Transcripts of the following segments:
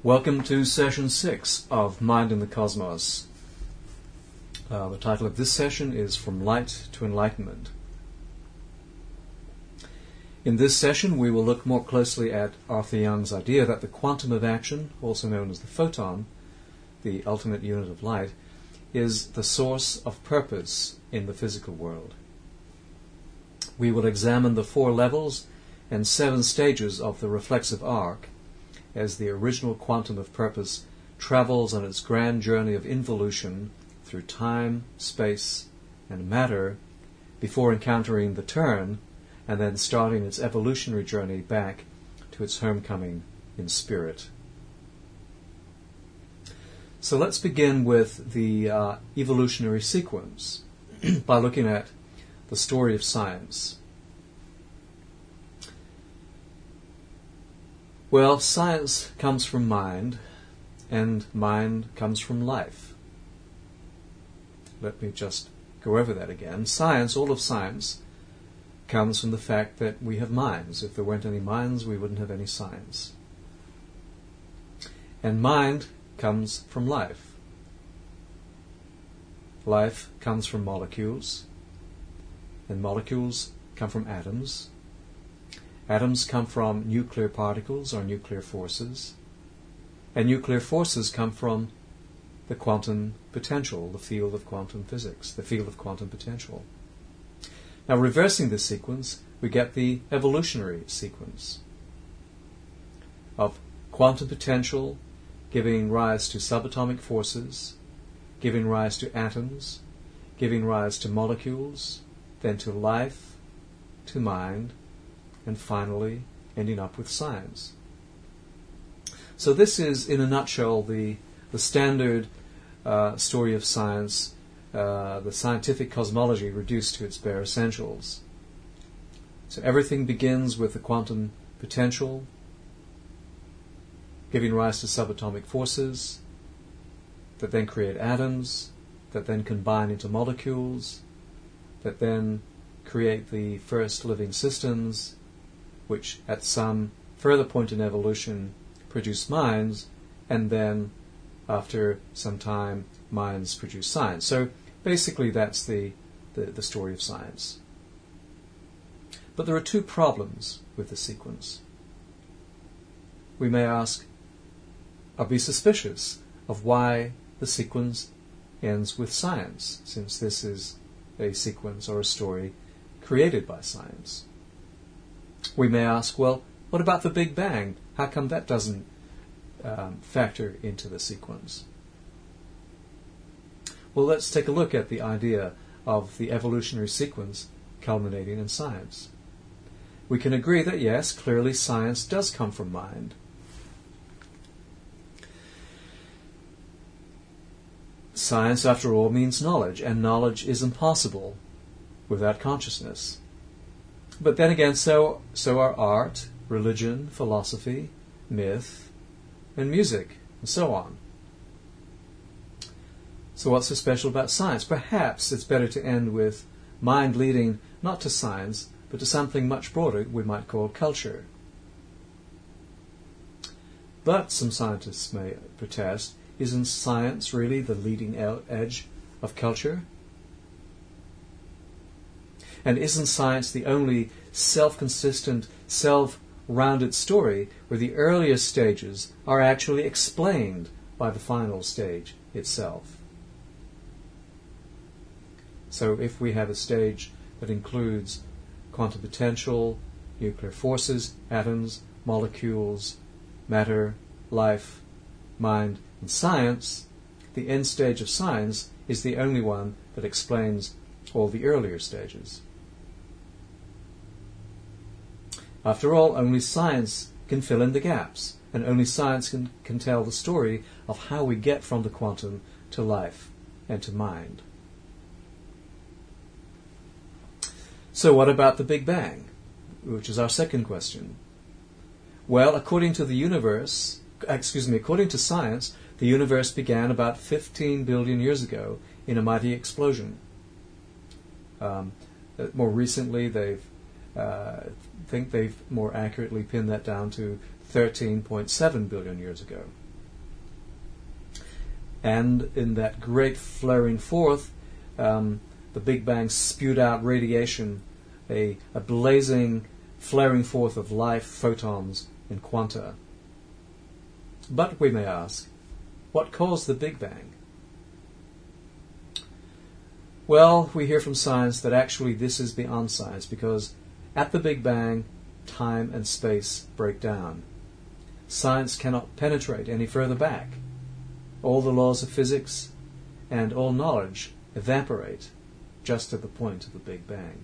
Welcome to Session 6 of Mind in the Cosmos. The title of this session is From Light to Enlightenment. In this session we will look more closely at Arthur Young's idea that the quantum of action, also known as the photon, the ultimate unit of light, is the source of purpose in the physical world. We will examine the 4 levels and 7 stages of the reflexive arc as the original quantum of purpose travels on its grand journey of involution through time, space, and matter before encountering the turn and then starting its evolutionary journey back to its homecoming in spirit. So let's begin with the evolutionary sequence by looking at the story of science. Well, science comes from mind, and mind comes from life. Let me just go over that again. Science, all of science, comes from the fact that we have minds. If there weren't any minds, we wouldn't have any science. And mind comes from life. Life comes from molecules, and molecules come from atoms. Atoms come from nuclear particles or nuclear forces, and nuclear forces come from the quantum potential, the field of quantum physics, the field of quantum potential. Now, reversing this sequence, we get the evolutionary sequence of quantum potential giving rise to subatomic forces, giving rise to atoms, giving rise to molecules, then to life, to mind, and finally ending up with science. So this is, in a nutshell, the standard story of science, the scientific cosmology reduced to its bare essentials. So everything begins with the quantum potential, giving rise to subatomic forces that then create atoms, that then combine into molecules, that then create the first living systems, which at some further point in evolution produce minds, and then after some time minds produce science. So basically that's the story of science. But there are 2 problems with the sequence. We may ask, or be suspicious of why the sequence ends with science, since this is a sequence or a story created by science. We may ask, well, what about the Big Bang? How come that doesn't factor into the sequence? Well, let's take a look at the idea of the evolutionary sequence culminating in science. We can agree that, yes, clearly science does come from mind. Science, after all, means knowledge, and knowledge is impossible without consciousness. But then again, so are art, religion, philosophy, myth, and music, and so on. So what's so special about science? Perhaps it's better to end with mind leading not to science, but to something much broader we might call culture. But, some scientists may protest, isn't science really the leading edge of culture? And isn't science the only self-consistent, self-rounded story where the earliest stages are actually explained by the final stage itself? So if we have a stage that includes quantum potential, nuclear forces, atoms, molecules, matter, life, mind, and science, the end stage of science is the only one that explains all the earlier stages. After all, only science can fill in the gaps, and only science can tell the story of how we get from the quantum to life and to mind. So what about the Big Bang, which is our second question? Well, according to science, the universe began about 15 billion years ago in a mighty explosion. More recently, they've think they've more accurately pinned that down to 13.7 billion years ago. And in that great flaring forth, the Big Bang spewed out radiation, a blazing flaring forth of life, photons, and quanta. But we may ask, what caused the Big Bang? Well, we hear from science that actually this is beyond science, because at the Big Bang, time and space break down. Science cannot penetrate any further back. All the laws of physics and all knowledge evaporate just at the point of the Big Bang.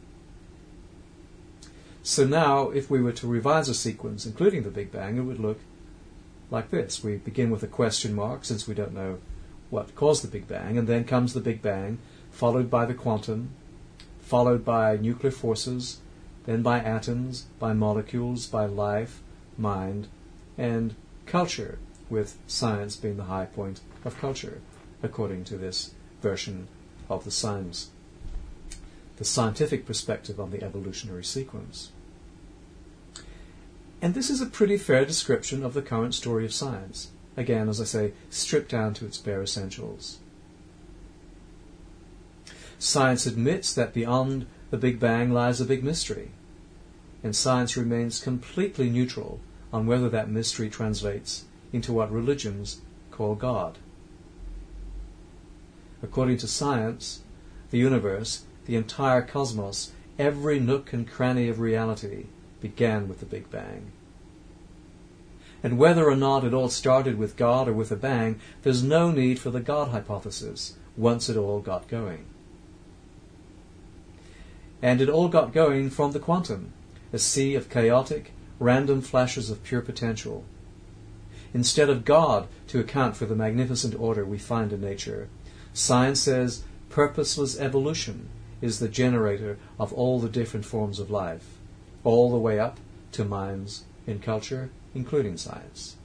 So now, if we were to revise a sequence, including the Big Bang, it would look like this. We begin with a question mark, since we don't know what caused the Big Bang, and then comes the Big Bang, followed by the quantum, followed by nuclear forces, then by atoms, by molecules, by life, mind, and culture, with science being the high point of culture, according to this version of the scientific perspective on the evolutionary sequence. And this is a pretty fair description of the current story of science. Again, as I say, stripped down to its bare essentials. Science admits that beyond the Big Bang lies a big mystery, and science remains completely neutral on whether that mystery translates into what religions call God. According to science, the universe, the entire cosmos, every nook and cranny of reality began with the Big Bang. And whether or not it all started with God or with a bang, there's no need for the God hypothesis once it all got going. And it all got going from the quantum, a sea of chaotic, random flashes of pure potential. Instead of God to account for the magnificent order we find in nature, science says purposeless evolution is the generator of all the different forms of life, all the way up to minds in culture, including science.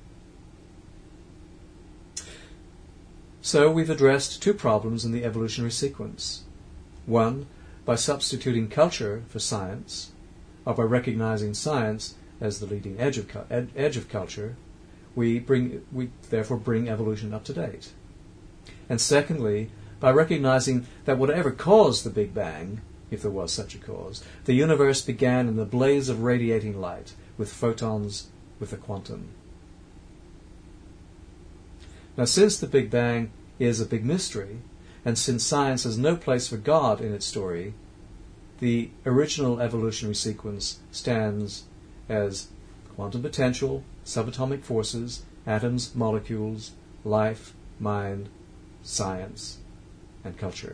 So we've addressed two problems in the evolutionary sequence. One, by substituting culture for science, or by recognizing science as the leading edge of culture, we therefore bring evolution up to date. And secondly, by recognizing that whatever caused the Big Bang, if there was such a cause, the universe began in a blaze of radiating light, with photons, with a quantum. Now, since the Big Bang is a big mystery, and since science has no place for God in its story, the original evolutionary sequence stands as quantum potential, subatomic forces, atoms, molecules, life, mind, science, and culture.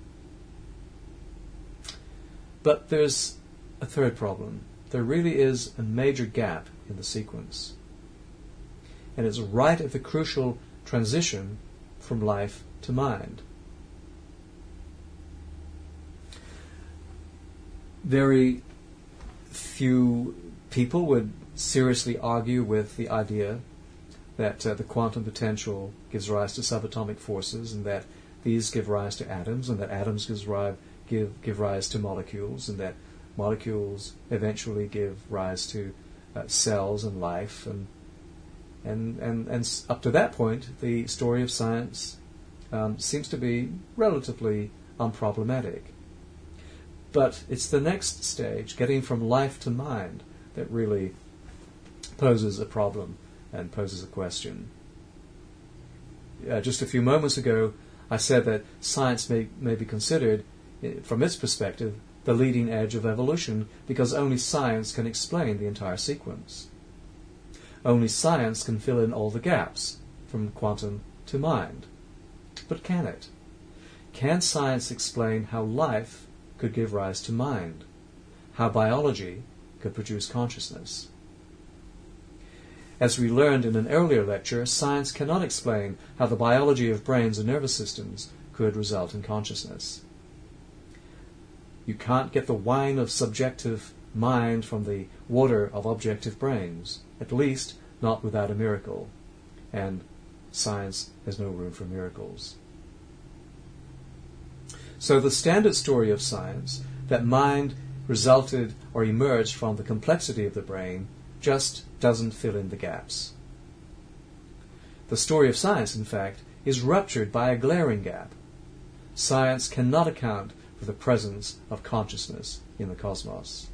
But there's a third problem. There really is a major gap in the sequence. And it's right at the crucial transition from life to mind. Very few people would seriously argue with the idea that the quantum potential gives rise to subatomic forces, and that these give rise to atoms, and that atoms give rise to molecules, and that molecules eventually give rise to cells and life, and up to that point, the story of science seems to be relatively unproblematic. But it's the next stage, getting from life to mind, that really poses a problem and poses a question. Just a few moments ago, I said that science may be considered, from its perspective, the leading edge of evolution, because only science can explain the entire sequence. Only science can fill in all the gaps, from quantum to mind. But can it? Can science explain how life could give rise to mind? How biology could produce consciousness? As we learned in an earlier lecture, science cannot explain how the biology of brains and nervous systems could result in consciousness. You can't get the wine of subjective mind from the water of objective brains, at least not without a miracle. And science has no room for miracles. So the standard story of science, that mind resulted or emerged from the complexity of the brain, just doesn't fill in the gaps. The story of science, in fact, is ruptured by a glaring gap. Science cannot account for the presence of consciousness in the cosmos.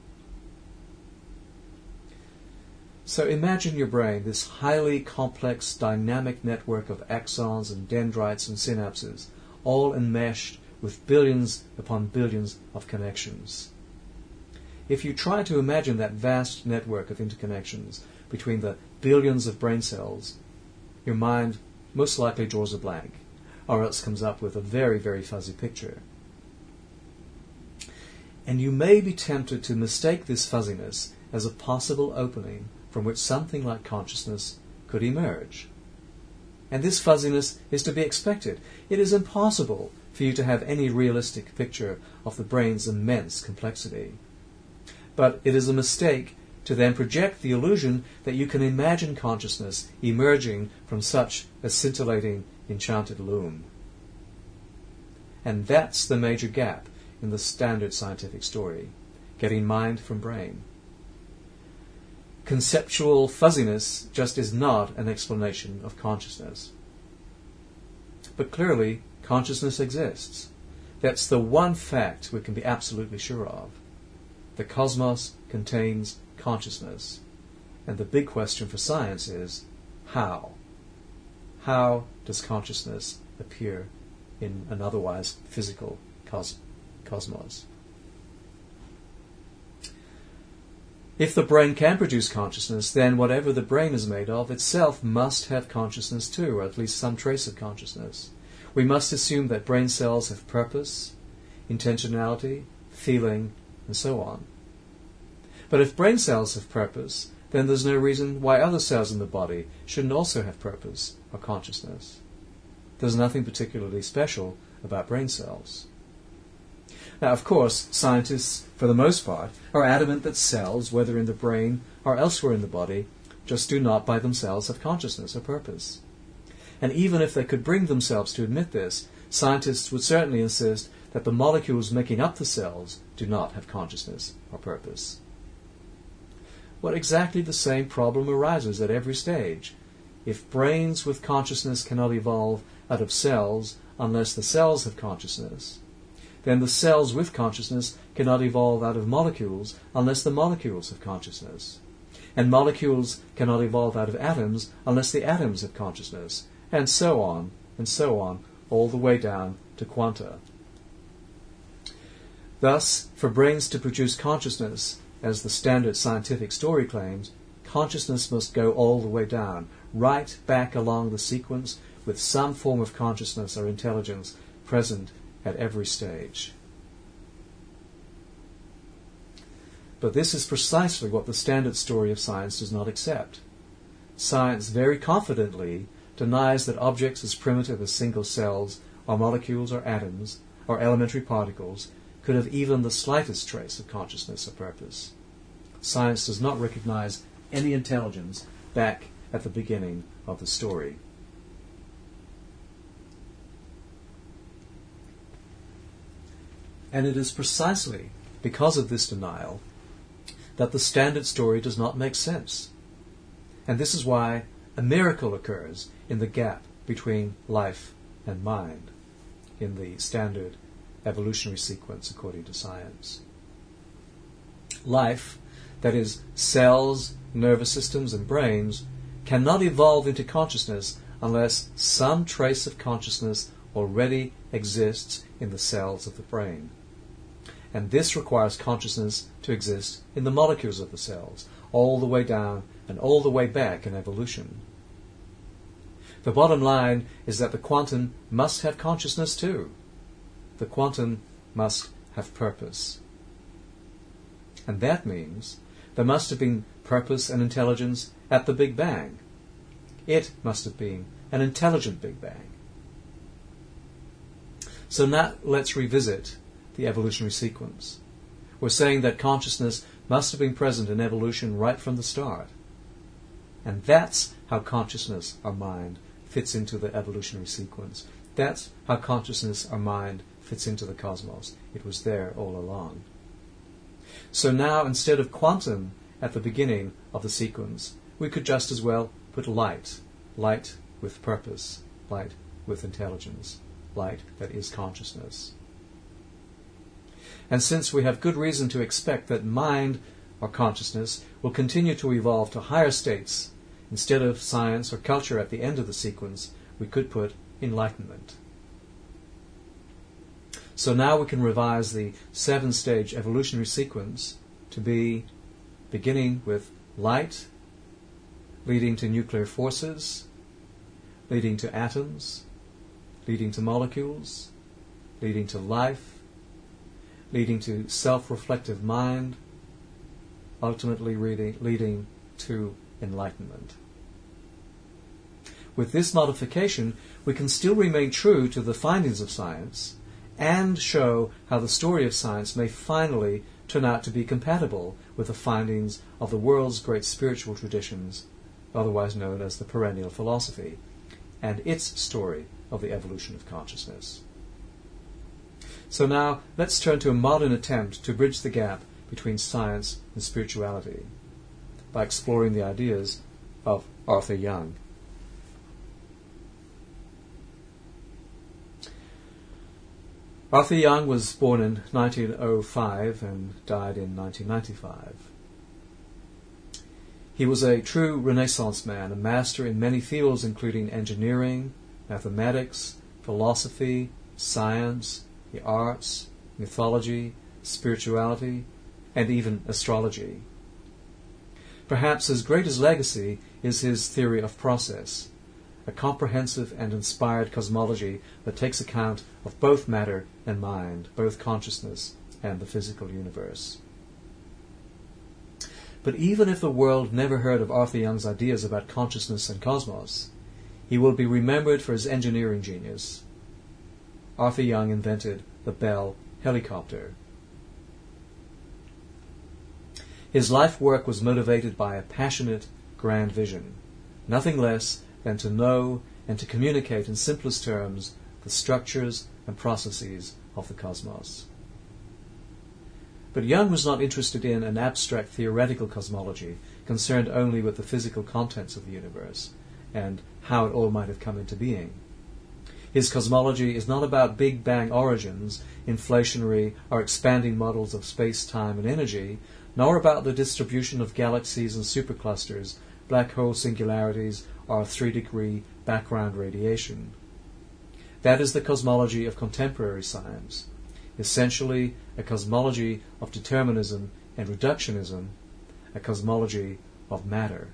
So imagine your brain, this highly complex dynamic network of axons and dendrites and synapses, all enmeshed with billions upon billions of connections. If you try to imagine that vast network of interconnections between the billions of brain cells, your mind most likely draws a blank, or else comes up with a very, very fuzzy picture. And you may be tempted to mistake this fuzziness as a possible opening from which something like consciousness could emerge. And this fuzziness is to be expected. It is impossible for you to have any realistic picture of the brain's immense complexity. But it is a mistake to then project the illusion that you can imagine consciousness emerging from such a scintillating, enchanted loom. And that's the major gap in the standard scientific story, getting mind from brain. Conceptual fuzziness just is not an explanation of consciousness. But clearly, consciousness exists. That's the one fact we can be absolutely sure of. The cosmos contains consciousness. And the big question for science is, how? How does consciousness appear in an otherwise physical cosmos? If the brain can produce consciousness, then whatever the brain is made of itself must have consciousness too, or at least some trace of consciousness. We must assume that brain cells have purpose, intentionality, feeling, and so on. But if brain cells have purpose, then there's no reason why other cells in the body shouldn't also have purpose or consciousness. There's nothing particularly special about brain cells. Now, of course, scientists, for the most part, are adamant that cells, whether in the brain or elsewhere in the body, just do not by themselves have consciousness or purpose. And even if they could bring themselves to admit this, scientists would certainly insist that the molecules making up the cells do not have consciousness or purpose. Well, exactly the same problem arises at every stage. If brains with consciousness cannot evolve out of cells unless the cells have consciousness, then the cells with consciousness cannot evolve out of molecules unless the molecules have consciousness. And molecules cannot evolve out of atoms unless the atoms have consciousness, and so on, all the way down to quanta. Thus, for brains to produce consciousness, as the standard scientific story claims, consciousness must go all the way down, right back along the sequence, with some form of consciousness or intelligence present at every stage. But this is precisely what the standard story of science does not accept. Science very confidently denies that objects as primitive as single cells, or molecules, or atoms, or elementary particles could have even the slightest trace of consciousness or purpose. Science does not recognize any intelligence back at the beginning of the story. And it is precisely because of this denial that the standard story does not make sense. And this is why a miracle occurs in the gap between life and mind in the standard evolutionary sequence according to science. Life, that is, cells, nervous systems, and brains, cannot evolve into consciousness unless some trace of consciousness already exists in the cells of the brain. And this requires consciousness to exist in the molecules of the cells, all the way down and all the way back in evolution. The bottom line is that the quantum must have consciousness too. The quantum must have purpose. And that means there must have been purpose and intelligence at the Big Bang. It must have been an intelligent Big Bang. So now let's revisit the evolutionary sequence. We're saying that consciousness must have been present in evolution right from the start. And that's how consciousness, or mind, fits into the evolutionary sequence. That's how consciousness, or mind, fits into the cosmos. It was there all along. So now, instead of quantum at the beginning of the sequence, we could just as well put light with purpose, light with intelligence, light that is consciousness. And since we have good reason to expect that mind, or consciousness, will continue to evolve to higher states, instead of science or culture at the end of the sequence, we could put enlightenment. So now we can revise the 7-stage evolutionary sequence to be beginning with light, leading to nuclear forces, leading to atoms, leading to molecules, leading to life, leading to self-reflective mind, ultimately leading to enlightenment. With this modification, we can still remain true to the findings of science and show how the story of science may finally turn out to be compatible with the findings of the world's great spiritual traditions, otherwise known as the perennial philosophy, and its story of the evolution of consciousness. So now, let's turn to a modern attempt to bridge the gap between science and spirituality by exploring the ideas of Arthur Young. Arthur Young was born in 1905 and died in 1995. He was a true Renaissance man, a master in many fields including engineering, mathematics, philosophy, science, the arts, mythology, spirituality, and even astrology. Perhaps his greatest legacy is his theory of process, a comprehensive and inspired cosmology that takes account of both matter and mind, both consciousness and the physical universe. But even if the world never heard of Arthur Young's ideas about consciousness and cosmos, he will be remembered for his engineering genius. Arthur Young invented the Bell helicopter. His life work was motivated by a passionate, grand vision, nothing less than to know and to communicate in simplest terms the structures and processes of the cosmos. But Young was not interested in an abstract theoretical cosmology concerned only with the physical contents of the universe and how it all might have come into being. His cosmology is not about Big Bang origins, inflationary or expanding models of space, time, and energy, nor about the distribution of galaxies and superclusters, black hole singularities, or 3-degree background radiation. That is the cosmology of contemporary science, essentially a cosmology of determinism and reductionism, a cosmology of matter.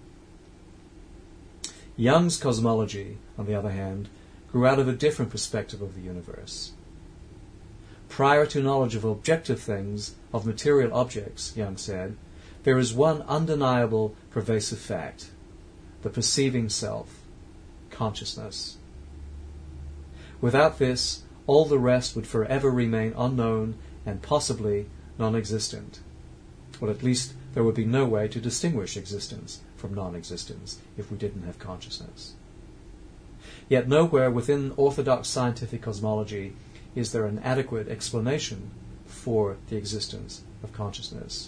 Young's cosmology, on the other hand, grew out of a different perspective of the universe. Prior to knowledge of objective things, of material objects, Young said, there is one undeniable pervasive fact: the perceiving self, consciousness. Without this, all the rest would forever remain unknown and possibly non-existent. Well, at least there would be no way to distinguish existence from non-existence if we didn't have consciousness. Yet nowhere within orthodox scientific cosmology is there an adequate explanation for the existence of consciousness.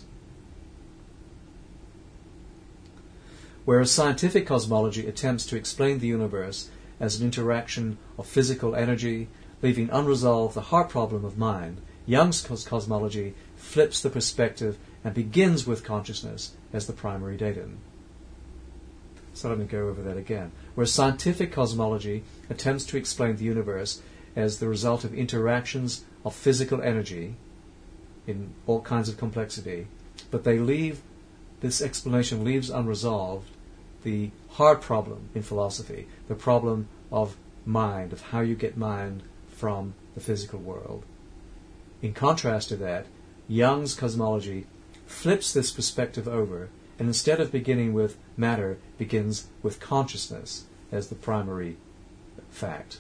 Whereas scientific cosmology attempts to explain the universe as an interaction of physical energy, leaving unresolved the heart problem of mind, Young's cosmology flips the perspective and begins with consciousness as the primary datum. So let me go over that again. Whereas scientific cosmology attempts to explain the universe as the result of interactions of physical energy in all kinds of complexity, but this explanation leaves unresolved the hard problem in philosophy, the problem of mind, of how you get mind from the physical world. In contrast to that, Young's cosmology flips this perspective over, and instead of beginning with matter, begins with consciousness as the primary fact.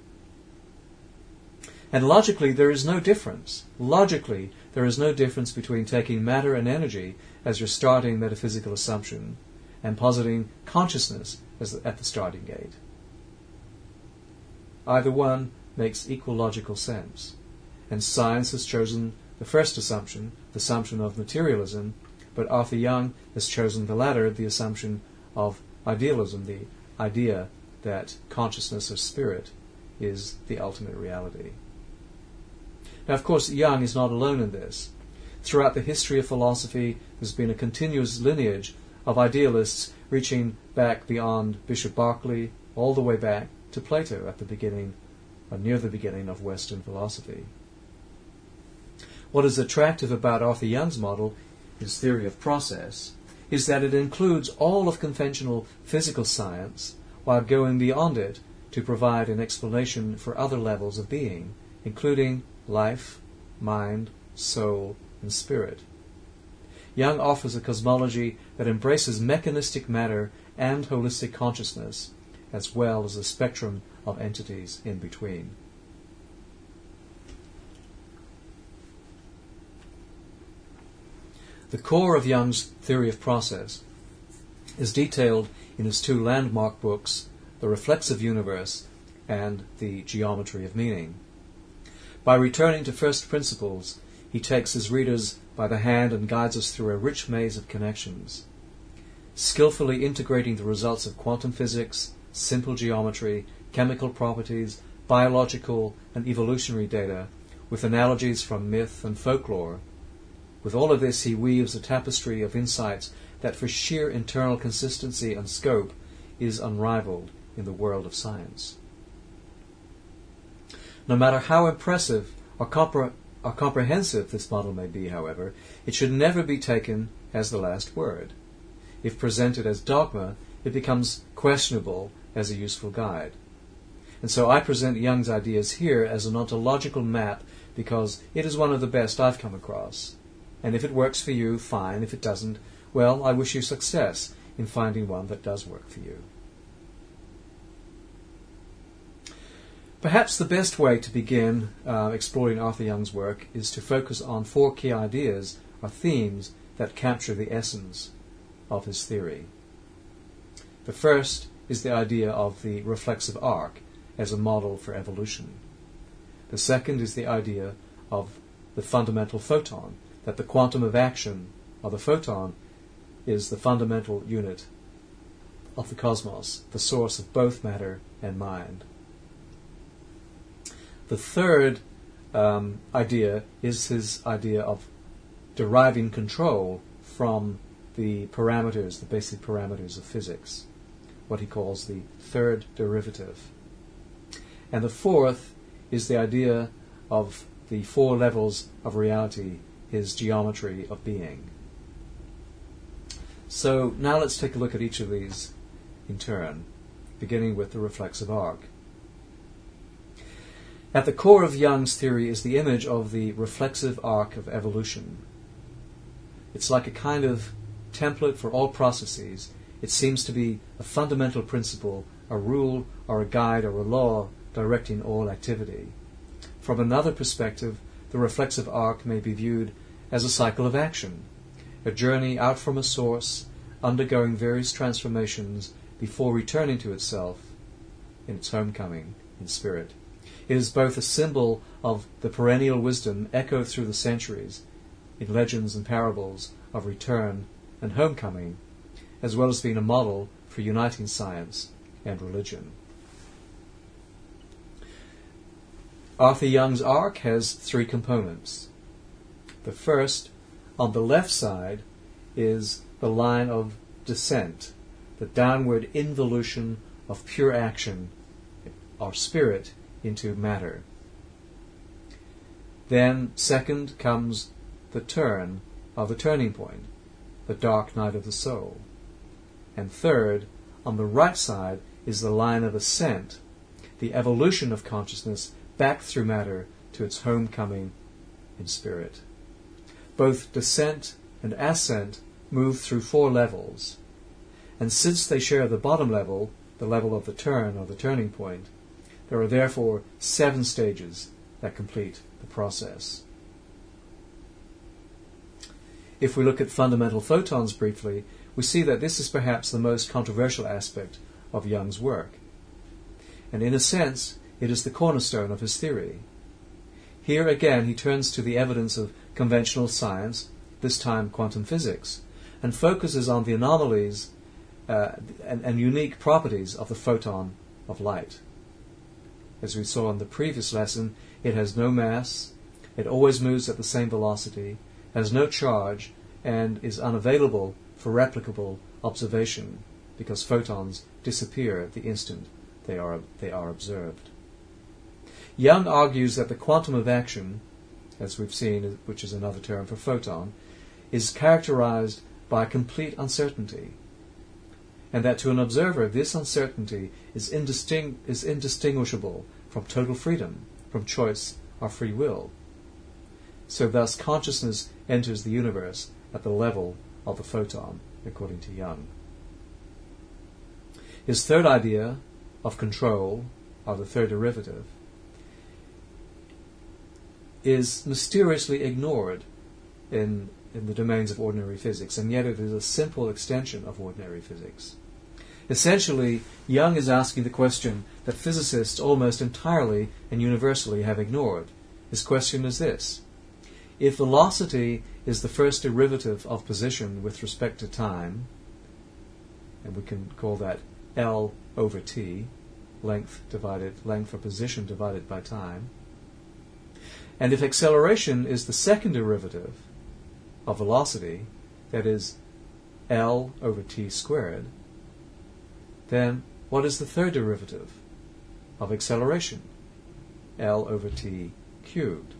And logically, there is no difference. Logically, there is no difference between taking matter and energy as your starting metaphysical assumption and positing consciousness as at the starting gate. Either one makes equal logical sense, and science has chosen the first assumption, the assumption of materialism, but Arthur Young has chosen the latter, the assumption of idealism, the idea that consciousness or spirit is the ultimate reality. Now, of course, Young is not alone in this. Throughout the history of philosophy, there's been a continuous lineage of idealists reaching back beyond Bishop Berkeley, all the way back to Plato at the beginning, or near the beginning of Western philosophy. What is attractive about Arthur Young's model, his theory of process, is that it includes all of conventional physical science while going beyond it to provide an explanation for other levels of being, including life, mind, soul, and spirit. Young offers a cosmology that embraces mechanistic matter and holistic consciousness, as well as a spectrum of entities in between. The core of Young's theory of process is detailed in his two landmark books, The Reflexive Universe and The Geometry of Meaning. By returning to first principles, he takes his readers by the hand and guides us through a rich maze of connections, skillfully integrating the results of quantum physics, simple geometry, chemical properties, biological and evolutionary data, with analogies from myth and folklore. With all of this, he weaves a tapestry of insights that, for sheer internal consistency and scope, is unrivaled in the world of science. No matter how impressive or comprehensive this model may be, however, it should never be taken as the last word. If presented as dogma, it becomes questionable as a useful guide. And so I present Young's ideas here as an ontological map because it is one of the best I've come across. And if it works for you, fine. If it doesn't, well, I wish you success in finding one that does work for you. Perhaps the best way to begin exploring Arthur Young's work is to focus on four key ideas or themes that capture the essence of his theory. The first is the idea of the reflexive arc as a model for evolution. The second is the idea of the fundamental photon, that the quantum of action of the photon is the fundamental unit of the cosmos, the source of both matter and mind. The third idea is his idea of deriving control from the parameters, the basic parameters of physics, what he calls the third derivative. And the fourth is the idea of the four levels of reality, his geometry of being. So now let's take a look at each of these in turn, beginning with the reflexive arc. At the core of Young's theory is the image of the reflexive arc of evolution. It's like a kind of template for all processes. It seems to be a fundamental principle, a rule or a guide or a law directing all activity. From another perspective, the reflexive arc may be viewed as a cycle of action, a journey out from a source, undergoing various transformations before returning to itself in its homecoming in spirit. It is both a symbol of the perennial wisdom echoed through the centuries in legends and parables of return and homecoming, as well as being a model for uniting science and religion. Arthur Young's arc has three components. The first, on the left side, is the line of descent, the downward involution of pure action, or spirit, into matter. Then, second, comes the turn of the turning point, the dark night of the soul. And third, on the right side, is the line of ascent, the evolution of consciousness back through matter to its homecoming in spirit. Both descent and ascent move through four levels, and since they share the bottom level, the level of the turn or the turning point, there are therefore 7 stages that complete the process. If we look at fundamental photons briefly, we see that this is perhaps the most controversial aspect of Young's work. And in a sense, it is the cornerstone of his theory. Here again he turns to the evidence of conventional science, this time quantum physics, and focuses on the anomalies and unique properties of the photon of light. As we saw in the previous lesson, it has no mass, it always moves at the same velocity, has no charge, and is unavailable for replicable observation because photons disappear the instant they are observed. Young argues that the quantum of action, as we've seen, which is another term for photon, is characterized by complete uncertainty, and that to an observer this uncertainty is indistinguishable from total freedom, from choice or free will. So thus consciousness enters the universe at the level of the photon, according to Young. His third idea of control, or the third derivative, is mysteriously ignored in the domains of ordinary physics, and yet it is a simple extension of ordinary physics. Essentially, Young is asking the question that physicists almost entirely and universally have ignored. His question is this: if velocity is the first derivative of position with respect to time, and we can call that L over T, length or position divided by time, and if acceleration is the second derivative of velocity, that is L over T squared, then what is the third derivative of acceleration? L over T cubed.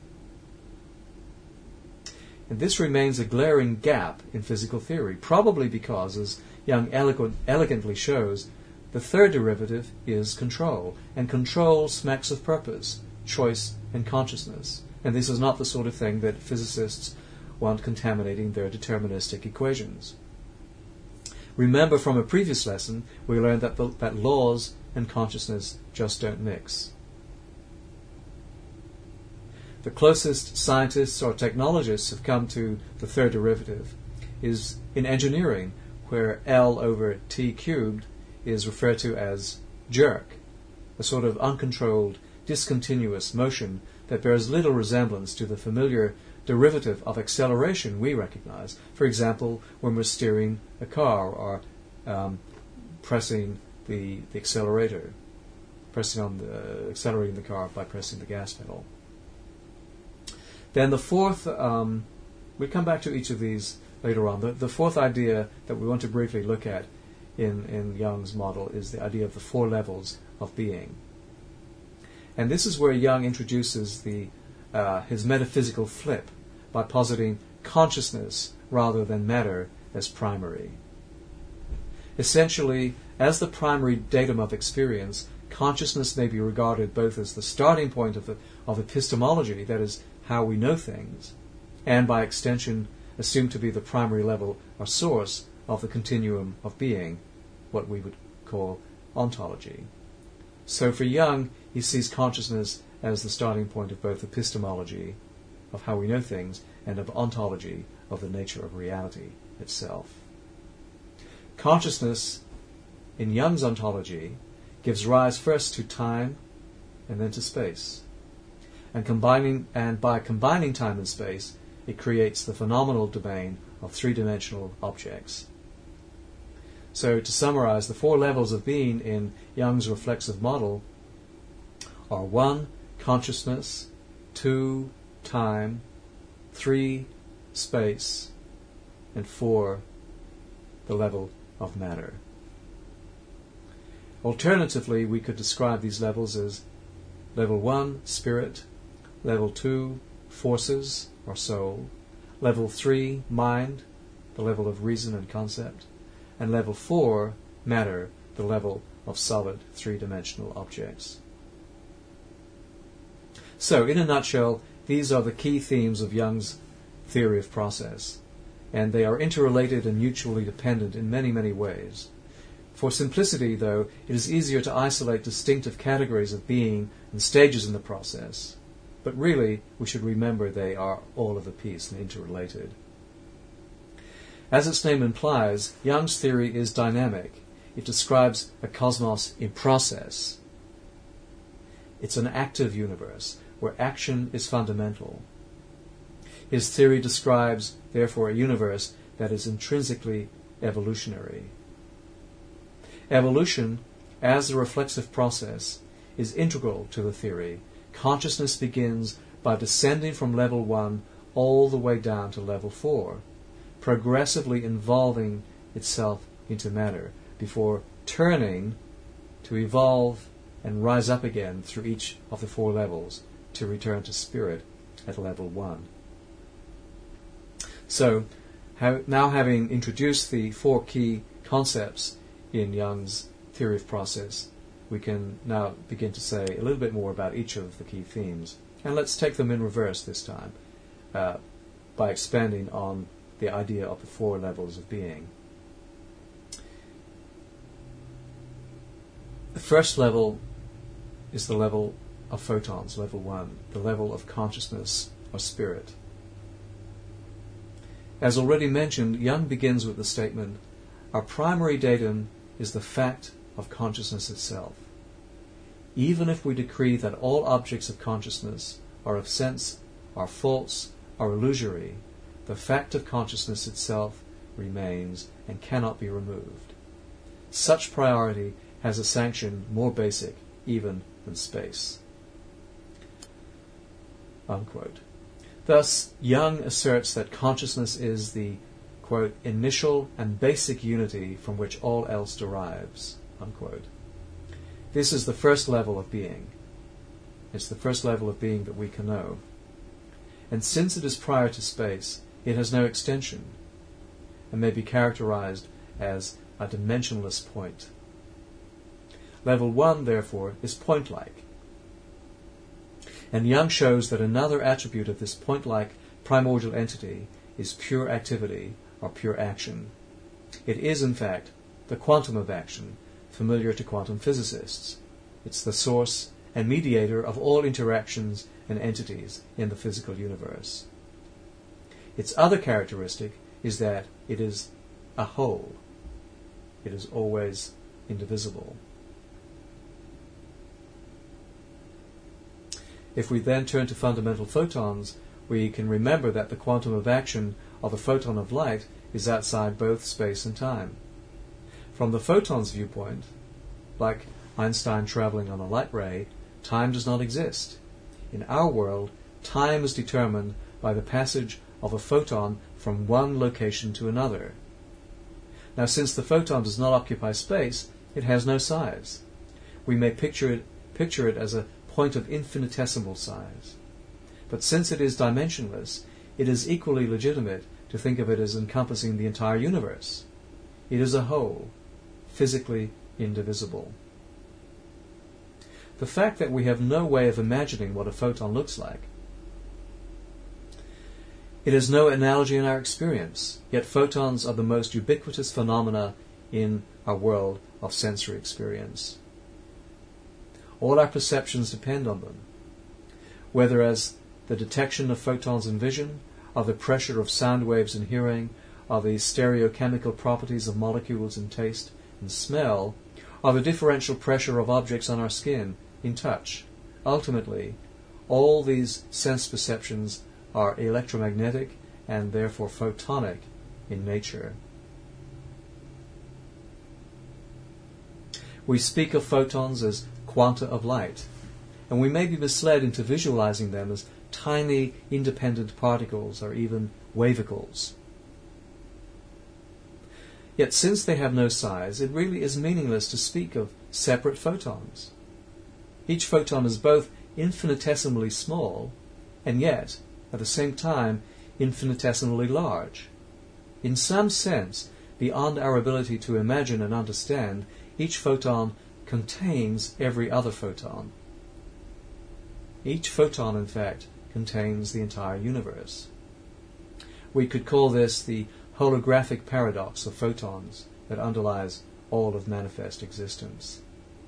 And this remains a glaring gap in physical theory, probably because, as Young elegantly shows, the third derivative is control, and control smacks of purpose, choice, and consciousness. And this is not the sort of thing that physicists want contaminating their deterministic equations. Remember from a previous lesson, we learned that laws and consciousness just don't mix. The closest scientists or technologists have come to the third derivative is in engineering, where L over T cubed is referred to as jerk, a sort of uncontrolled, discontinuous motion that bears little resemblance to the familiar derivative of acceleration we recognize, for example, when we're steering a car or pressing the accelerator, accelerating the car by pressing the gas pedal. Then the fourth, we'll come back to each of these later on. The fourth idea that we want to briefly look at in Young's model is the idea of the four levels of being. And this is where Young introduces his metaphysical flip by positing consciousness rather than matter as primary. Essentially, as the primary datum of experience, consciousness may be regarded both as the starting point of epistemology, that is, how we know things, and by extension assumed to be the primary level or source of the continuum of being, what we would call ontology. So for Young, he sees consciousness as the starting point of both epistemology, of how we know things, and of ontology, of the nature of reality itself. Consciousness, in Young's ontology, gives rise first to time and then to space. And by combining time and space, it creates the phenomenal domain of three-dimensional objects. So to summarize, the four levels of being in Young's reflexive model are 1, consciousness, 2, time, 3, space, and 4, the level of matter. Alternatively, we could describe these levels as level 1, spirit, level 2, forces or soul, level 3, mind, the level of reason and concept, and level 4, matter, the level of solid three-dimensional objects. So, in a nutshell, these are the key themes of Young's theory of process, and they are interrelated and mutually dependent in many, many ways. For simplicity, though, it is easier to isolate distinctive categories of being and stages in the process, but really we should remember they are all of a piece and interrelated. As its name implies, Young's theory is dynamic. It describes a cosmos in process. It's an active universe where action is fundamental. His theory describes, therefore, a universe that is intrinsically evolutionary. Evolution, as a reflexive process, is integral to the theory. Consciousness begins by descending from level 1 all the way down to level 4, progressively involving itself into matter before turning to evolve and rise up again through each of the 4 levels to return to spirit at level 1. So, now having introduced the 4 key concepts in Jung's theory of process, we can now begin to say a little bit more about each of the key themes. And let's take them in reverse this time, by expanding on the idea of the 4 levels of being. The first level is the level of photons, level 1, the level of consciousness or spirit. As already mentioned, Jung begins with the statement, our primary datum is the fact of consciousness itself. Even if we decree that all objects of consciousness are of sense, are false, are illusory, the fact of consciousness itself remains and cannot be removed. Such priority has a sanction more basic even than space. Unquote. Thus, Jung asserts that consciousness is the, quote, initial and basic unity from which all else derives, unquote. This is the first level of being. It's the first level of being that we can know. And since it is prior to space, it has no extension and may be characterized as a dimensionless point. Level 1, therefore, is point-like. And Jung shows that another attribute of this point-like primordial entity is pure activity or pure action. It is, in fact, the quantum of action, familiar to quantum physicists. It's the source and mediator of all interactions and entities in the physical universe. Its other characteristic is that it is a whole. It is always indivisible. If we then turn to fundamental photons, we can remember that the quantum of action of a photon of light is outside both space and time. From the photon's viewpoint, like Einstein traveling on a light ray, time does not exist. In our world, time is determined by the passage of a photon from one location to another. Now, since the photon does not occupy space, it has no size. We may picture it as a point of infinitesimal size. But since it is dimensionless, it is equally legitimate to think of it as encompassing the entire universe. It is a whole, physically indivisible. The fact that we have no way of imagining what a photon looks like. It has no analogy in our experience, yet photons are the most ubiquitous phenomena in our world of sensory experience. All our perceptions depend on them, whether as the detection of photons in vision, or the pressure of sound waves in hearing, or the stereochemical properties of molecules in taste and smell, or the differential pressure of objects on our skin in touch. Ultimately, all these sense perceptions are electromagnetic and therefore photonic in nature. We speak of photons as quanta of light, and we may be misled into visualizing them as tiny independent particles or even wavicles. Yet since they have no size, it really is meaningless to speak of separate photons. Each photon is both infinitesimally small and yet, at the same time, infinitesimally large. In some sense, beyond our ability to imagine and understand, each photon contains every other photon. Each photon, in fact, contains the entire universe. We could call this the holographic paradox of photons that underlies all of manifest existence.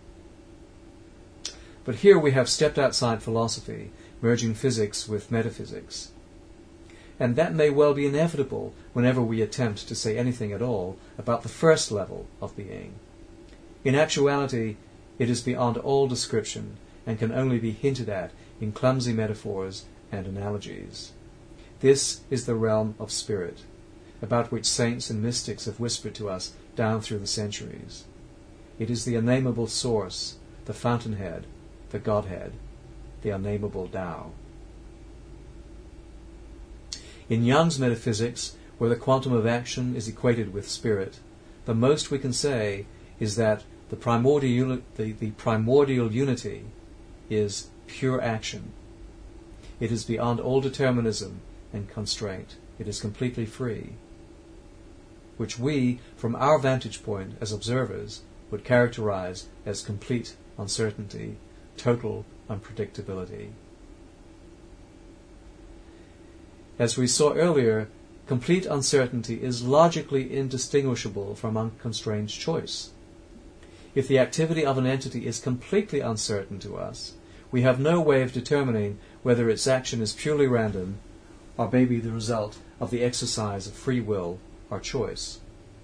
But here we have stepped outside philosophy, merging physics with metaphysics. And that may well be inevitable whenever we attempt to say anything at all about the first level of being. In actuality, it is beyond all description and can only be hinted at in clumsy metaphors and analogies. This is the realm of spirit, about which saints and mystics have whispered to us down through the centuries. It is the unnameable source, the fountainhead the Godhead, the unnameable Tao. In Jung's metaphysics, where the quantum of action is equated with spirit, the most we can say is that the primordial unity is pure action. It is beyond all determinism and constraint. It is completely free, which we, from our vantage point as observers, would characterize as complete uncertainty, total unpredictability. As we saw earlier, complete uncertainty is logically indistinguishable from unconstrained choice. If the activity of an entity is completely uncertain to us, we have no way of determining whether its action is purely random or maybe the result of the exercise of free will or choice.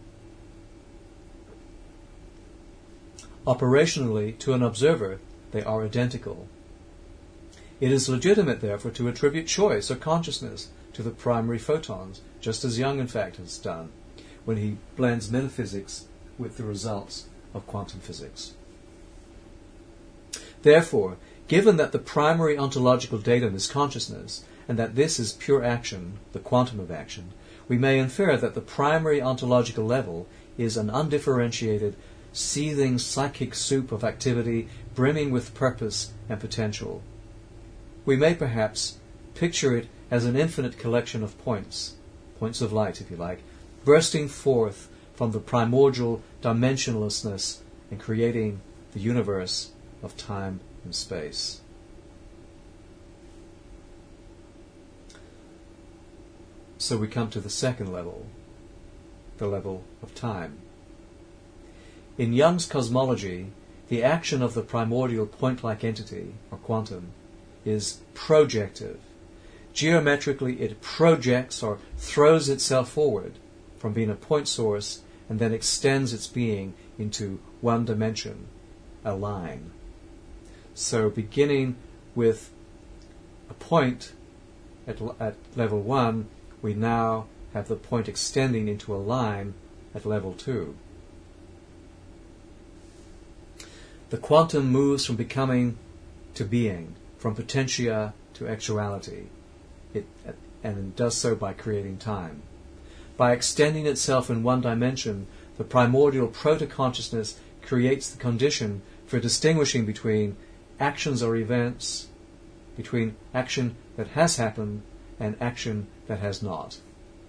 Operationally, to an observer, they are identical. It is legitimate, therefore, to attribute choice or consciousness to the primary photons, just as Jung, in fact, has done when he blends metaphysics with the results of quantum physics. Therefore, given that the primary ontological datum is consciousness, and that this is pure action, the quantum of action, we may infer that the primary ontological level is an undifferentiated, seething psychic soup of activity brimming with purpose and potential. We may perhaps picture it as an infinite collection of points of light, if you like, bursting forth from the primordial dimensionlessness and creating the universe of time and space. So we come to the second level, the level of time. In Jung's cosmology, the action of the primordial point-like entity, or quantum, is projective. Geometrically, it projects or throws itself forward from being a point source and then extends its being into one dimension, a line. So beginning with a point at level 1, we now have the point extending into a line at level 2. The quantum moves from becoming to being, from potentia to actuality, and it does so by creating time. By extending itself in one dimension, the primordial proto-consciousness creates the condition for distinguishing between actions or events, between action that has happened and action that has not.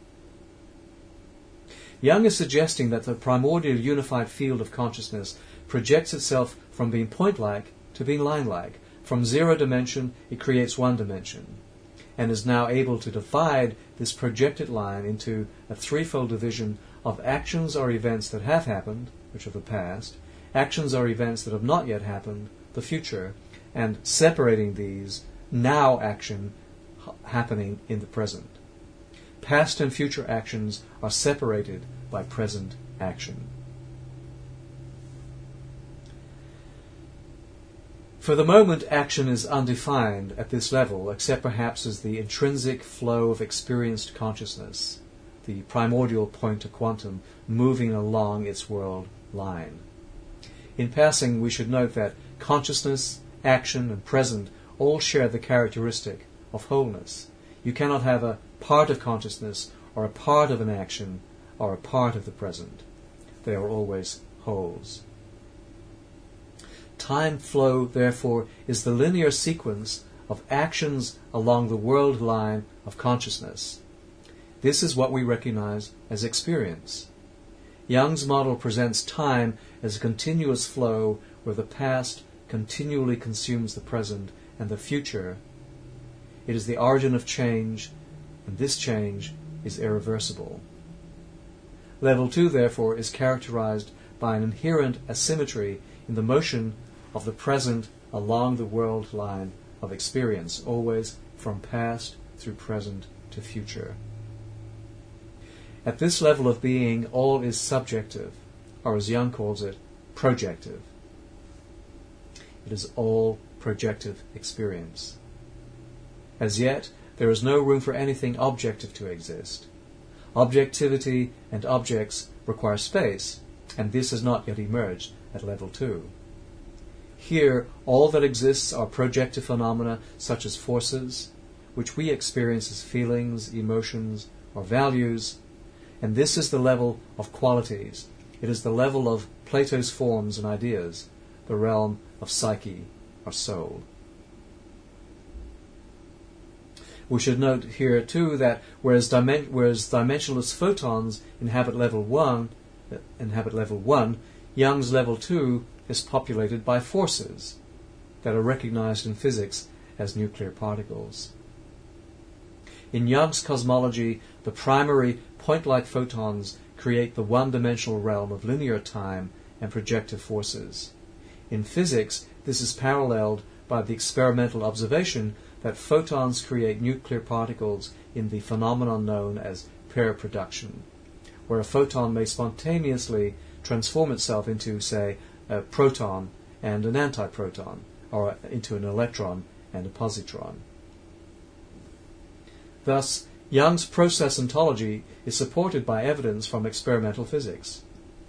Jung is suggesting that the primordial unified field of consciousness projects itself from being point-like to being line-like. From zero dimension, it creates one dimension, and is now able to divide this projected line into a threefold division of actions or events that have happened, which are the past, actions or events that have not yet happened, the future, and separating these, now action happening in the present. Past and future actions are separated by present action. For the moment, action is undefined at this level, except perhaps as the intrinsic flow of experienced consciousness, the primordial point to quantum moving along its world line. In passing, we should note that consciousness, action, and present all share the characteristic of wholeness. You cannot have a part of consciousness, or a part of an action, or a part of the present. They are always wholes. Time flow, therefore, is the linear sequence of actions along the world line of consciousness. This is what we recognize as experience. Jung's model presents time as a continuous flow where the past continually consumes the present and the future. It is the origin of change, and this change is irreversible. Level 2, therefore, is characterized by an inherent asymmetry in the motion of the present along the world line of experience, always from past through present to future. At this level of being, all is subjective, or as Jung calls it, projective. It is all projective experience. As yet, there is no room for anything objective to exist. Objectivity and objects require space, and this has not yet emerged at level 2. Here, all that exists are projective phenomena such as forces, which we experience as feelings, emotions, or values, and this is the level of qualities. It is the level of Plato's forms and ideas, the realm of psyche or soul. We should note here too that whereas dimensionless photons inhabit level 1, Young's level 2 is populated by forces that are recognized in physics as nuclear particles. In Young's cosmology, the primary point-like photons create the one-dimensional realm of linear time and projective forces. In physics, this is paralleled by the experimental observation that photons create nuclear particles in the phenomenon known as pair production, where a photon may spontaneously transform itself into, say, a proton and an antiproton, or into an electron and a positron. Thus, Young's process ontology is supported by evidence from experimental physics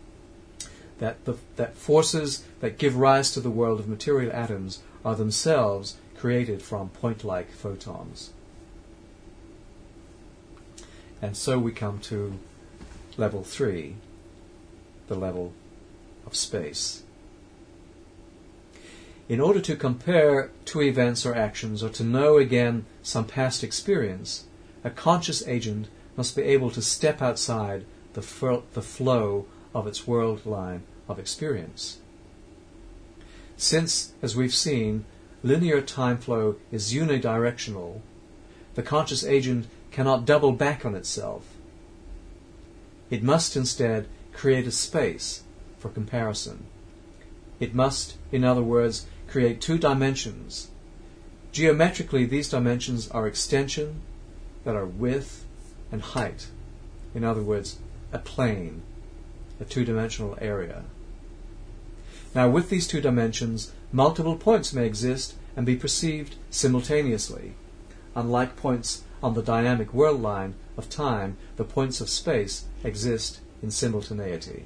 that forces that give rise to the world of material atoms are themselves created from point-like photons. And so we come to level 3, the level of space. In order to compare two events or actions, or to know again some past experience, a conscious agent must be able to step outside the flow of its world line of experience. Since, as we've seen, linear time flow is unidirectional, the conscious agent cannot double back on itself. It must instead create a space for comparison. It must, in other words, create two dimensions. Geometrically, these dimensions are extension, that are width, and height. In other words, a plane, a two-dimensional area. Now, with these two dimensions, multiple points may exist and be perceived simultaneously. Unlike points on the dynamic world line of time, the points of space exist in simultaneity.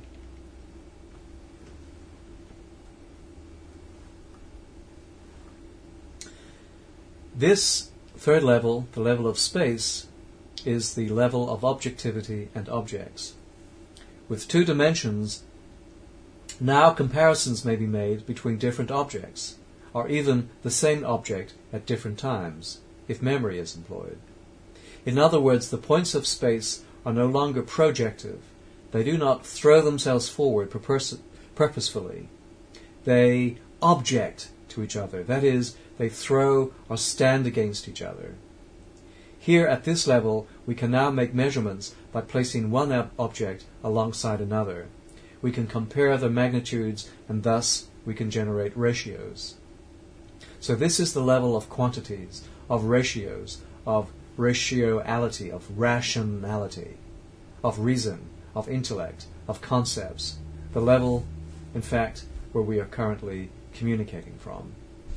This third level, the level of space, is the level of objectivity and objects. With two dimensions, now comparisons may be made between different objects, or even the same object at different times, if memory is employed. In other words, the points of space are no longer projective. They do not throw themselves forward purposefully. They object to each other. That is, they throw or stand against each other. Here at this level, we can now make measurements by placing one object alongside another. We can compare their magnitudes, and thus we can generate ratios. So this is the level of quantities, of ratios, of ratioality, of rationality, of reason, of intellect, of concepts, the level, in fact, where we are currently communicating from.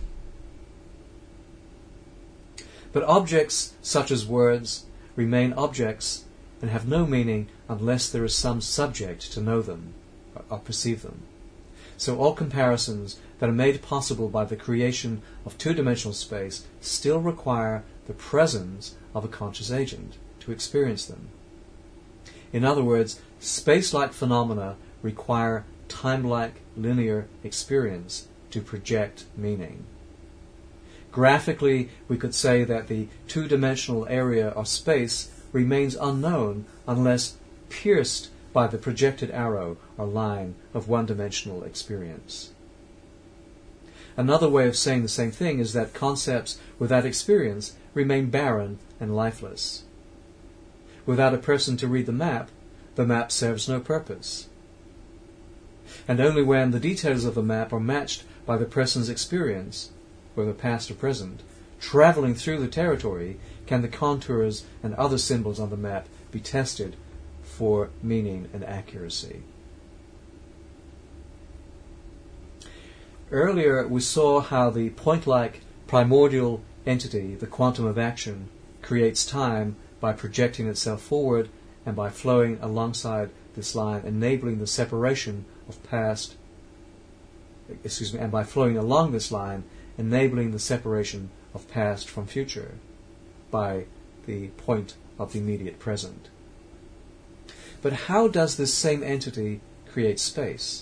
But objects such as words remain objects and have no meaning unless there is some subject to know them or perceive them. So all comparisons that are made possible by the creation of two-dimensional space still require the presence of a conscious agent to experience them. In other words, space-like phenomena require time-like linear experience to project meaning. Graphically, we could say that the two-dimensional area or space remains unknown unless pierced by the projected arrow or line of one-dimensional experience. Another way of saying the same thing is that concepts without experience remain barren and lifeless. Without a person to read the map serves no purpose. And only when the details of the map are matched by the person's experience, whether past or present, traveling through the territory, can the contours and other symbols on the map be tested for meaning and accuracy. Earlier we saw how the point-like primordial entity, the quantum of action, creates time by projecting itself forward and by flowing alongside this line, enabling the separation of past and by flowing along this line, enabling the separation of past from future by the point of the immediate present. But how does this same entity create space?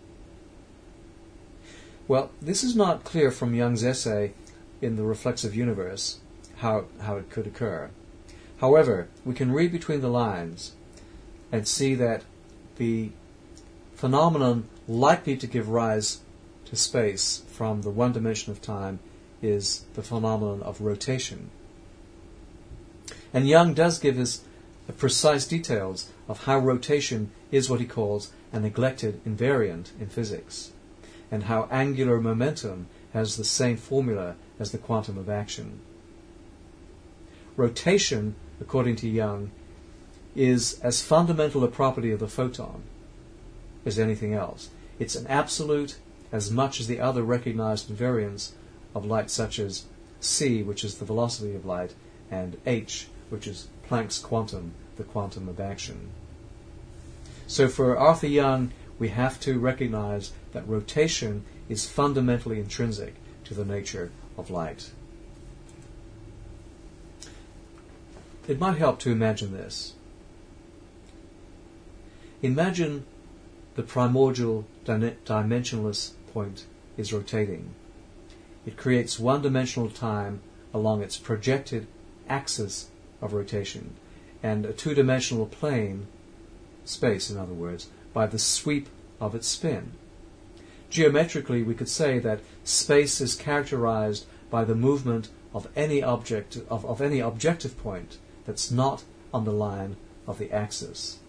Well, this is not clear from Jung's essay in The Reflexive Universe, how it could occur. However, we can read between the lines and see that the phenomenon likely to give rise to space from the one dimension of time is the phenomenon of rotation. And Jung does give us precise details of how rotation is what he calls a neglected invariant in physics, and how angular momentum has the same formula as the quantum of action. Rotation, according to Jung, is as fundamental a property of the photon as anything else. It's an absolute as much as the other recognized invariants of light, such as c, which is the velocity of light, and h, which is Planck's quantum, the quantum of action. So for Arthur Young, we have to recognize that rotation is fundamentally intrinsic to the nature of light. It might help to imagine this. Imagine the primordial dimensionless point is rotating. It creates one-dimensional time along its projected axis of rotation, and a two-dimensional plane, space in other words, by the sweep of its spin. Geometrically, we could say that space is characterized by the movement of any object of any objective point that's not on the line of the axis.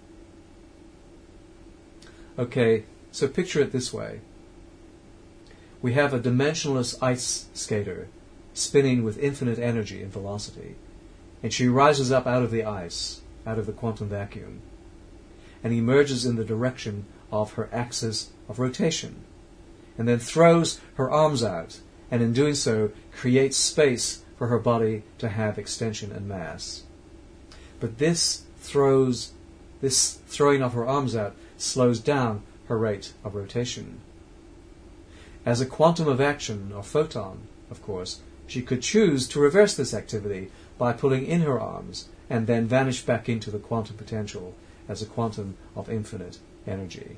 Okay, so picture it this way. We have a dimensionless ice skater spinning with infinite energy and velocity, and she rises up out of the ice, out of the quantum vacuum, and emerges in the direction of her axis of rotation, and then throws her arms out, and in doing so creates space for her body to have extension and mass. But this throwing of her arms out slows down her rate of rotation. As a quantum of action, or photon, of course, she could choose to reverse this activity by pulling in her arms and then vanish back into the quantum potential as a quantum of infinite energy.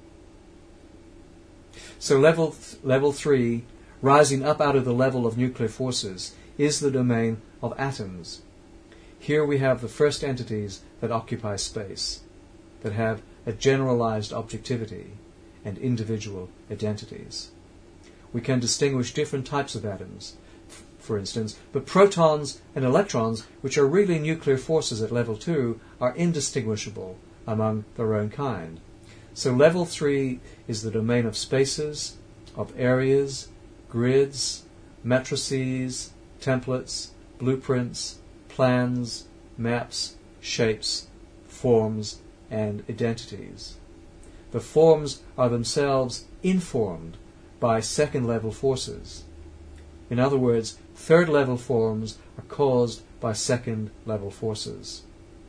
So level 3, rising up out of the level of nuclear forces, is the domain of atoms. Here we have the first entities that occupy space, that have a generalized objectivity and individual identities. We can distinguish different types of atoms, for instance, but protons and electrons, which are really nuclear forces at level 2, are indistinguishable among their own kind. So level 3 is the domain of spaces, of areas, grids, matrices, templates, blueprints, plans, maps, shapes, forms, and identities. The forms are themselves informed by second-level forces. In other words, third-level forms are caused by second-level forces.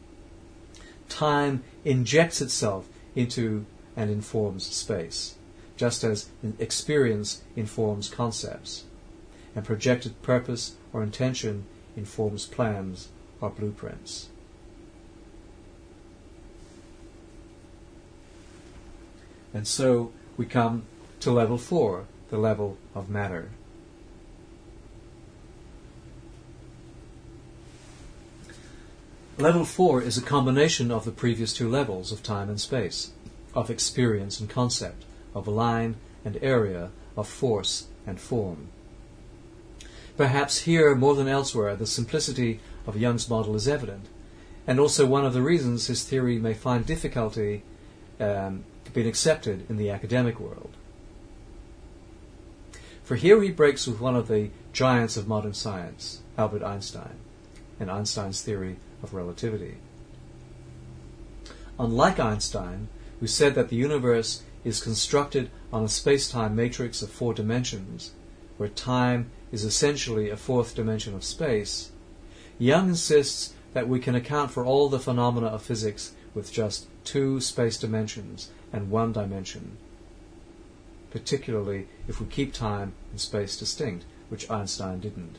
Time injects itself into and informs space, just as experience informs concepts, and projected purpose or intention informs plans or blueprints. And so we come to level 4, the level of matter. Level 4 is a combination of the previous two levels of time and space, of experience and concept, of line and area, of force and form. Perhaps here, more than elsewhere, the simplicity of Jung's model is evident, and also one of the reasons his theory may find difficulty being accepted in the academic world. For here he breaks with one of the giants of modern science, Albert Einstein, and Einstein's theory of relativity. Unlike Einstein, who said that the universe is constructed on a space-time matrix of 4 dimensions, where time is essentially a 4th dimension of space, Jung insists that we can account for all the phenomena of physics with just 2 space dimensions and 1 dimension. particularly if we keep time and space distinct, which Einstein didn't.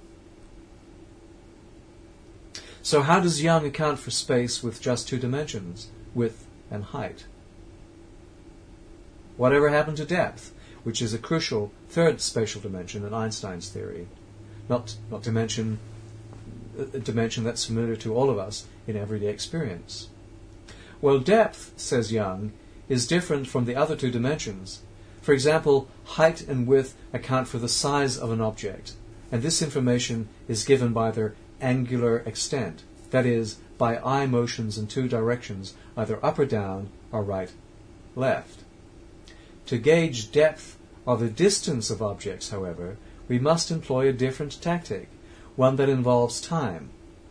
So how does Young account for space with just two dimensions, width and height? Whatever happened to depth, which is a crucial third spatial dimension in Einstein's theory, not to mention a dimension that's familiar to all of us in everyday experience? Well, depth, says Young, is different from the other two dimensions. For example, height and width account for the size of an object, and this information is given by their angular extent, that is, by eye motions in two directions, either up or down or right, left. To gauge depth or the distance of objects, however, we must employ a different tactic, one that involves time.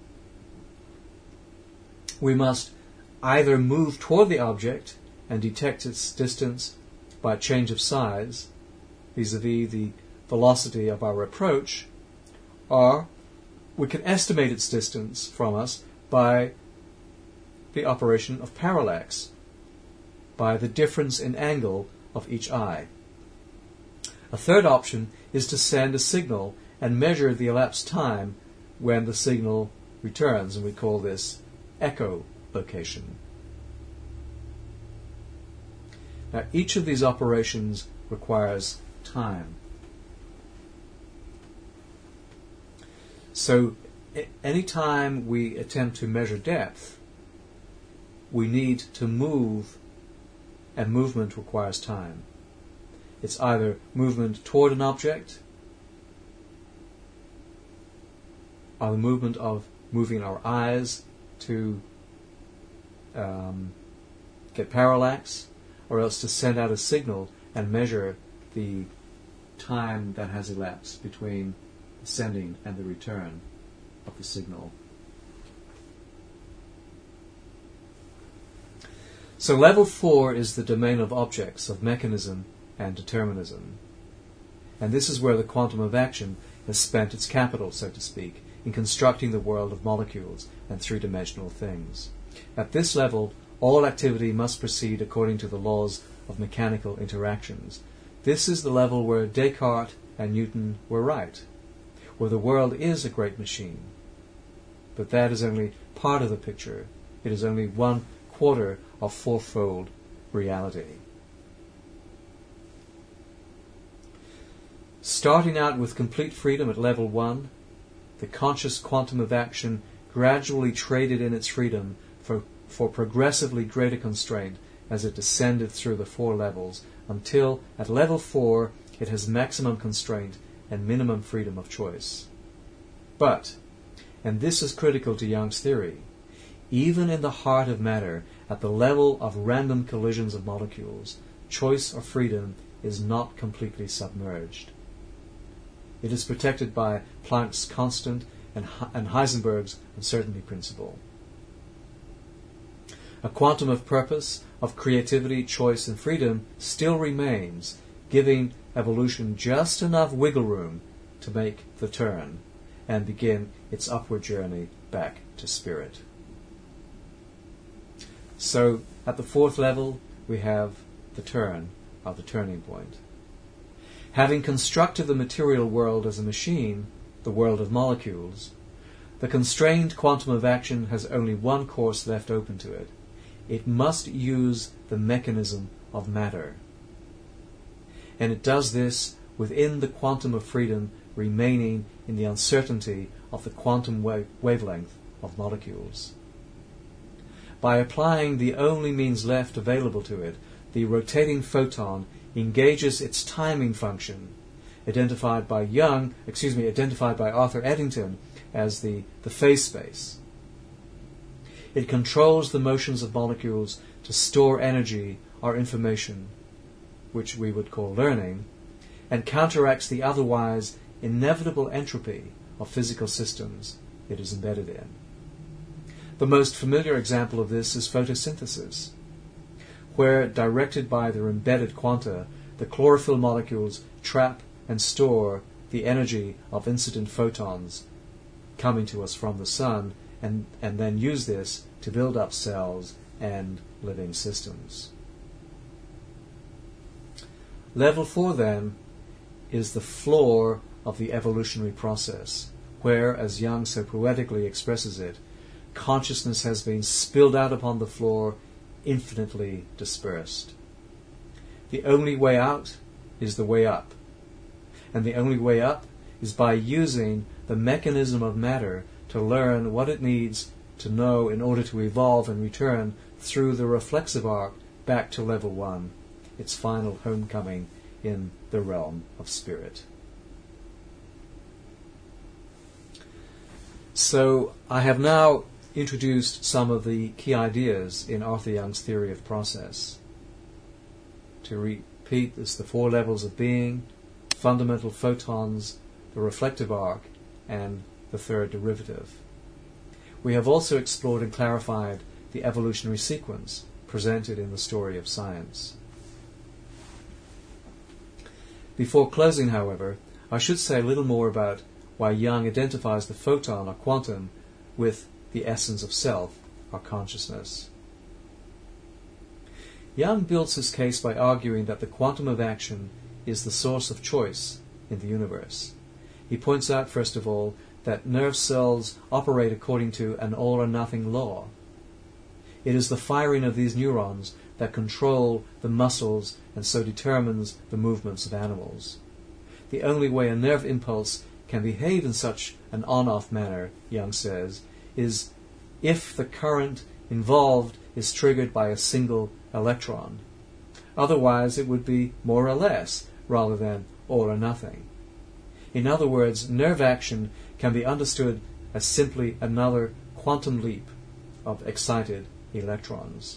We must either move toward the object and detect its distance by change of size, vis-a-vis the velocity of our approach, or we can estimate its distance from us by the operation of parallax, by the difference in angle of each eye. A third option is to send a signal and measure the elapsed time when the signal returns, and we call this echolocation. Now, each of these operations requires time. So, any time we attempt to measure depth, we need to move, and movement requires time. It's either movement toward an object, or the movement of moving our eyes to get parallax, or else to send out a signal and measure the time that has elapsed between the sending and the return of the signal. So level 4 is the domain of objects, of mechanism and determinism. And this is where the quantum of action has spent its capital, so to speak, in constructing the world of molecules and three-dimensional things. At this level, all activity must proceed according to the laws of mechanical interactions. This is the level where Descartes and Newton were right, where the world is a great machine. But that is only part of the picture. It is only 1/4 of fourfold reality. Starting out with complete freedom at level 1, the conscious quantum of action gradually traded in its freedom for progressively greater constraint as it descended through the 4 levels, until at level 4 it has maximum constraint and minimum freedom of choice. But, and this is critical to Young's theory, even in the heart of matter, at the level of random collisions of molecules, choice or freedom is not completely submerged. It is protected by Planck's constant and Heisenberg's uncertainty principle. A quantum of purpose, of creativity, choice, and freedom still remains, giving evolution just enough wiggle room to make the turn and begin its upward journey back to spirit. So, at the 4th level, we have the turn, or the turning point. Having constructed the material world as a machine, the world of molecules, the constrained quantum of action has only one course left open to it. It must use the mechanism of matter. And it does this within the quantum of freedom remaining in the uncertainty of the quantum wavelength of molecules. By applying the only means left available to it, the rotating photon engages its timing function, identified by Arthur Eddington as the phase space. It controls the motions of molecules to store energy or information, which we would call learning, and counteracts the otherwise inevitable entropy of physical systems it is embedded in. The most familiar example of this is photosynthesis, where, directed by their embedded quanta, the chlorophyll molecules trap and store the energy of incident photons coming to us from the sun, and then use this to build up cells and living systems. Level 4, then, is the floor of the evolutionary process, where, as Jung so poetically expresses it, consciousness has been spilled out upon the floor, infinitely dispersed. The only way out is the way up. And the only way up is by using the mechanism of matter to learn what it needs to know in order to evolve and return through the reflexive arc back to level 1, its final homecoming in the realm of spirit. So I have now introduced some of the key ideas in Arthur Young's theory of process. To repeat, it's the 4 levels of being, fundamental photons, the reflective arc, and the third derivative. We have also explored and clarified the evolutionary sequence presented in the story of science. Before closing, however, I should say a little more about why Jung identifies the photon or quantum with the essence of self, or consciousness. Jung builds his case by arguing that the quantum of action is the source of choice in the universe. He points out, first of all, that nerve cells operate according to an all-or-nothing law. It is the firing of these neurons that control the muscles and so determines the movements of animals. The only way a nerve impulse can behave in such an on-off manner, Jung says, is if the current involved is triggered by a single electron. Otherwise, it would be more or less, rather than all or nothing. In other words, nerve action can be understood as simply another quantum leap of excited electrons.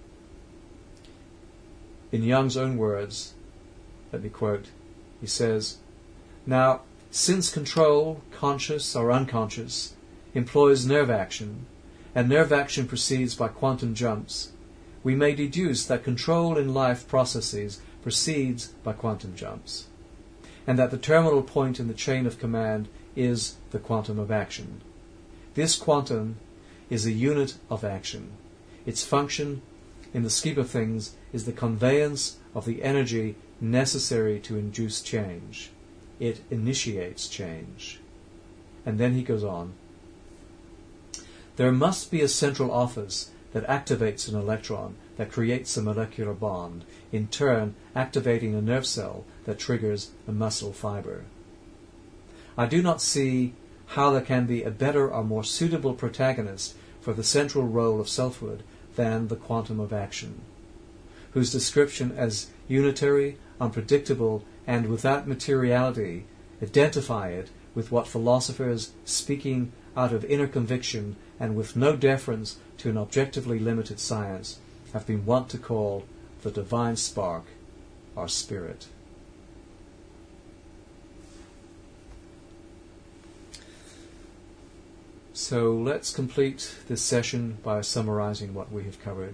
In Jung's own words, let me quote, he says, "Now, since control, conscious or unconscious, employs nerve action, and nerve action proceeds by quantum jumps, we may deduce that control in life processes proceeds by quantum jumps, and that the terminal point in the chain of command is the quantum of action. This quantum is a unit of action. Its function, in the scheme of things, is the conveyance of the energy necessary to induce change. It initiates change." And then he goes on, "There must be a central office that activates an electron, that creates a molecular bond, in turn activating a nerve cell that triggers a muscle fiber. I do not see how there can be a better or more suitable protagonist for the central role of selfhood than the quantum of action, whose description as unitary, unpredictable, and without materiality identify it with what philosophers, speaking out of inner conviction and with no deference to an objectively limited science, have been wont to call the divine spark or spirit." So let's complete this session by summarizing what we have covered.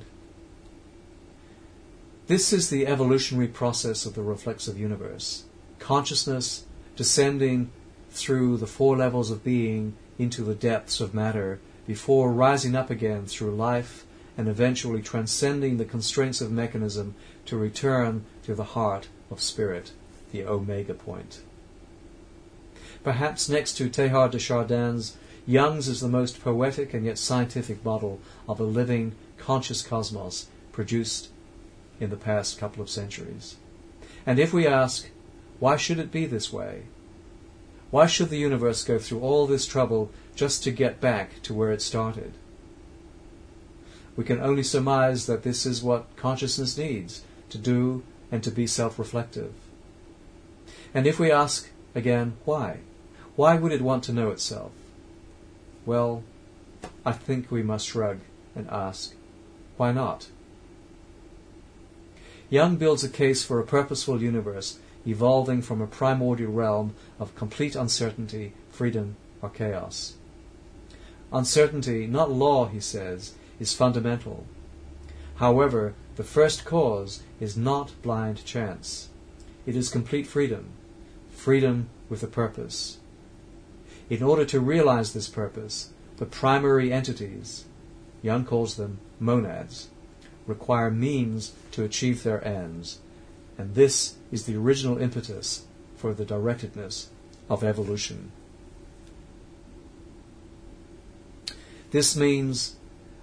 This is the evolutionary process of the reflexive universe. Consciousness descending through the 4 levels of being into the depths of matter before rising up again through life and eventually transcending the constraints of mechanism to return to the heart of spirit, the omega point. Perhaps next to Teilhard de Chardin's, Jung's is the most poetic and yet scientific model of a living, conscious cosmos produced in the past couple of centuries. And if we ask, why should it be this way? Why should the universe go through all this trouble just to get back to where it started? We can only surmise that this is what consciousness needs to do and to be self-reflective. And if we ask again, why? Why would it want to know itself? Well, I think we must shrug and ask, why not? Jung builds a case for a purposeful universe evolving from a primordial realm of complete uncertainty, freedom, or chaos. Uncertainty, not law, he says, is fundamental. However, the first cause is not blind chance. It is complete freedom, freedom with a purpose. In order to realize this purpose, the primary entities, Jung calls them monads, require means to achieve their ends, And this is the original impetus for the directedness of evolution. This means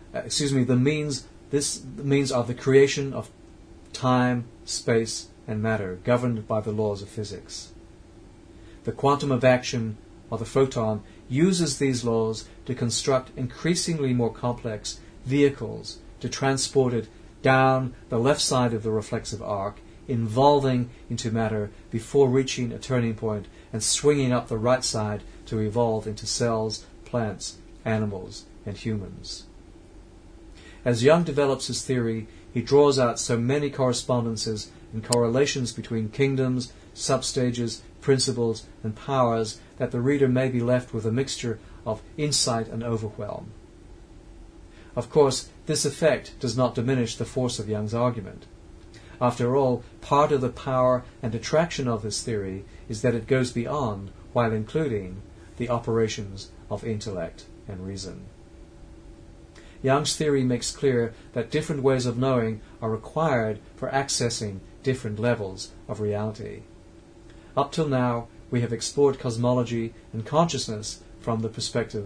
of the creation of time, space, and matter governed by the laws of physics. The quantum of action, or the photon, uses these laws to construct increasingly more complex vehicles to transport it down the left side of the reflexive arc, evolving into matter before reaching a turning point and swinging up the right side to evolve into cells, plants, animals, and humans. As Young develops his theory, he draws out so many correspondences and correlations between kingdoms, substages, principles, and powers that the reader may be left with a mixture of insight and overwhelm. Of course, this effect does not diminish the force of Young's argument. After all, part of the power and attraction of this theory is that it goes beyond, while including, the operations of intellect and reason. Young's theory makes clear that different ways of knowing are required for accessing different levels of reality. Up till now, we have explored cosmology and consciousness from the perspective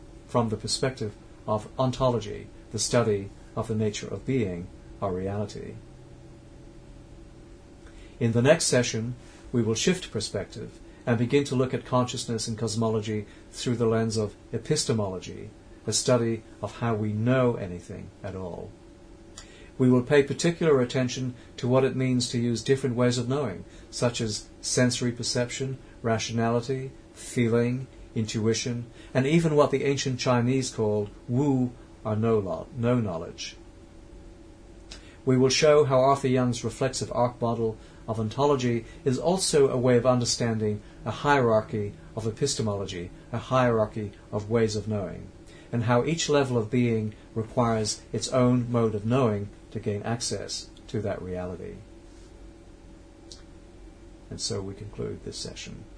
of ontology, the study of the nature of being, or reality. In the next session, we will shift perspective and begin to look at consciousness and cosmology through the lens of epistemology, a study of how we know anything at all. We will pay particular attention to what it means to use different ways of knowing, such as sensory perception, rationality, feeling, intuition, and even what the ancient Chinese called wu, or no knowledge. We will show how Arthur Young's reflexive arc model of ontology is also a way of understanding a hierarchy of epistemology, a hierarchy of ways of knowing, and how each level of being requires its own mode of knowing to gain access to that reality. And so we conclude this session.